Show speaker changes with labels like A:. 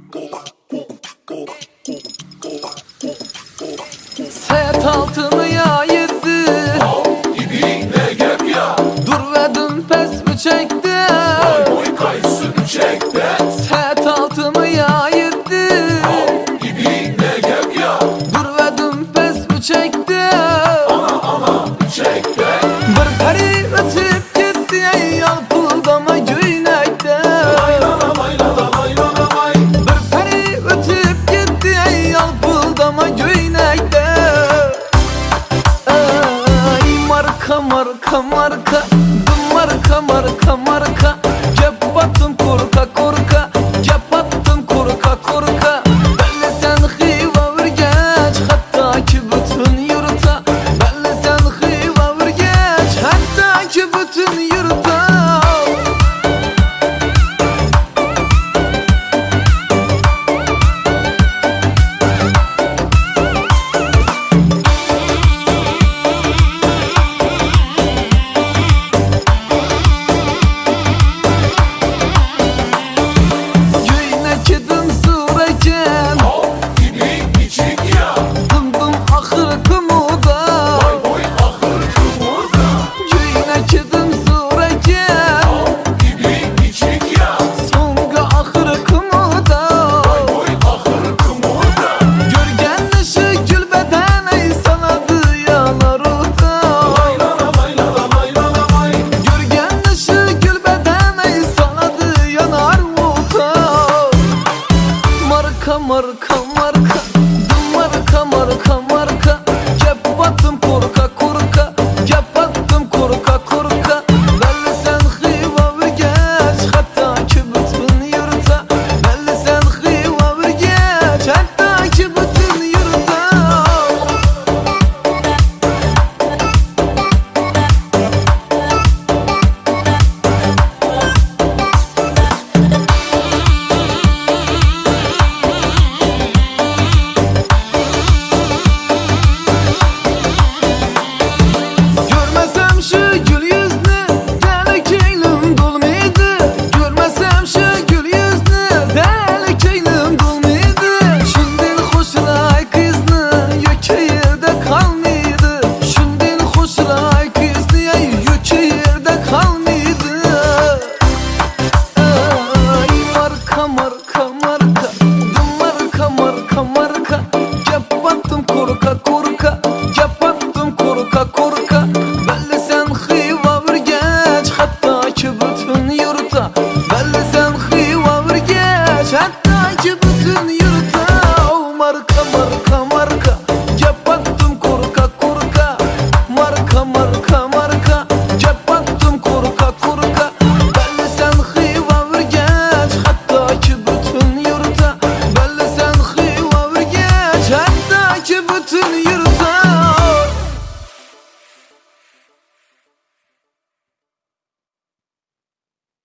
A: Set altını yaydı
B: Dibinde gep ya.
A: Dur ve dün pes mi çekti?
B: Boy kayısını çekti.
A: Set altını yaydı
B: Dibinde gep ya.
A: Dur ve dün pes mi çekti?
B: Ana çekti.
A: Bir peri ötüp gitti ey yalpıldama güynekte. Bir peri ötüp gitti ey yalpıldama güynekte. Ey marka marka marka, dım marka marka marka. Cep battım korka korka, cep attım korka korka. Belli sen hiva vurgeç, hatta ki bütün yurta. Belli sen hiva vurgeç, hatta ki bütün yurta. Güynekidim sureken,
B: Dibin küçük ya.
A: dım dım ahır kumuda.
B: Boy ahır kımurda.
A: Güynekidim sureken,
B: Dibin küçük ya.
A: songa ahır kumuda.
B: Boy ahır kımurda.
A: Görgen ışık gül beden ey sanadı yanar uda. Görgen ışık gül beden ey sanadı yanar uda. Marka marka marka, dım marka marka marka. Cep battım korka korka, cep attım korka korka. Belli sen hiva vurgeç, hatta ki bütün yurta. Belli sen hiva vurgeç, hatta ki bütün yurta. Görmesem şu gül yüzünü, deli keylim dolmaydı. Görmesem şu gül yüzünü, deli keylim dolmaydı. Şundan hoşlay kızını, yöke yerde kalmaydı. Şundan hoşlay kızını, yöke yerde kalmaydı. Ay marka marka marka, dım marka marka marka. Cep battım korka korka, cep attım korka korka. Belli sen hiva vurgeç, hatta ki bütün yurta. Belli sen hiva vurgeç, hatta ki bütün yurta. Marka marka marka, cep attım